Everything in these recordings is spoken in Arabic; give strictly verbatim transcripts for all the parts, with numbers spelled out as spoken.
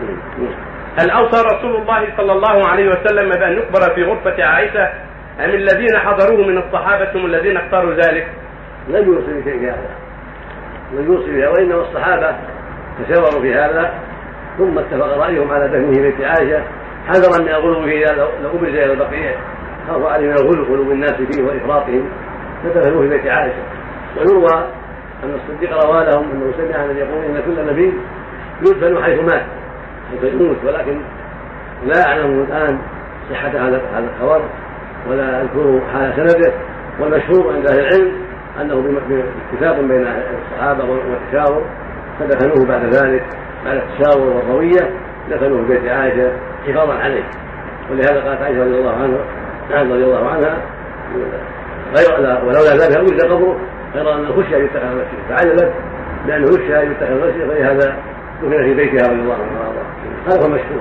هل أوصى رسول الله صلى الله عليه وسلم بأن يقبر في غرفة عائشة أم الذين حضروه من الصحابة هم الذين اختاروا ذلك؟ لم يوصي بشيء هذا، لم يوصي بها، وإنما الصحابة تشاوروا في هذا ثم اتفق رأيهم على دفنه في بيت عائشة حذرا من الغلو فيه لو أبرز إلى البقيع، خافوا عليه من الغلو غلو الناس فيه وإفراطهم فدفنوه في بيت عائشة. ويروى أن الصديق روى لهم أنه سمع أن يقول إن كل نبي يدفن حيث مات حيث يموت، ولكن لا أعلم الآن صحة هذا الخبر ولا أذكر حال سنده. والمشهور عند أهل العلم أنه باتفاق بين الصحابة والتشاور فدفنوه بعد ذلك بعد التشاور والروية دفنوه في بيت عائشة حفاظا عليه. ولهذا قالت عائشة رضي الله عنها رضي الله عنها غير ولولا ذلك أوجد قبره غير أن الخشية يتخذ المسجد، فعجبت لأنه يخشى يتخذ المسجد، فلهذا دفن في بيتها رضي الله عنها. هذا هو المشهور.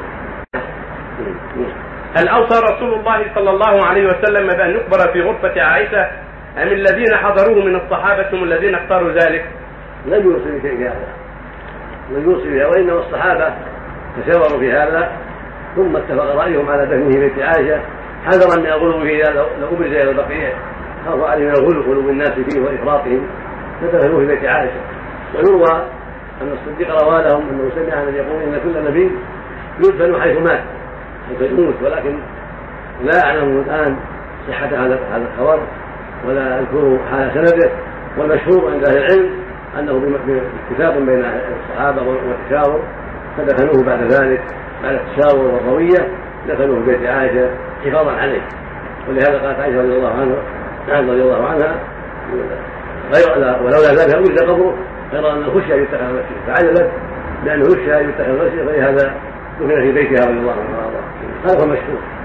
هل أوصى رسول الله صلى الله عليه وسلم بأن يقبر في غرفة عائشة أم الذين حضروه من الصحابة هم الذين اختاروا ذلك؟ لم يوصي بشيء هذا، لم يوصي بها، وإنما الصحابة تشاوروا في هذا ثم اتفق رأيهم على دفنه في بيت عائشة حذرا من الغلو فيه لو أبرز إلى البقيع، خافوا عليه من الغلو غلو الناس فيه وإفراطهم فدفنوه في بيت عائشة. ويروى أن الصديق روى لهم أنه سمع أن يقول إن كل نبي يدفن حيث مات حيث يموت، ولكن لا أعلم الآن صحة هذا الخبر ولا أذكر حال سنده. والمشهور عند أهل العلم أنه باتفاق بين الصحابة والتشاور فدفنوه بعد ذلك بعد التشاور والروية دفنوه في بيت عائشة حفاظا عليه. ولهذا قالت عائشة رضي الله عنها رضي الله عنها غير ولولا ذلك أوجد قبره غير أن الخشية يتخذ المسجد، فعجبت لأنه يخشى يتخذ المسجد، فلهذا دفن في بيتها رضي الله عنها. هذا هو المشهور.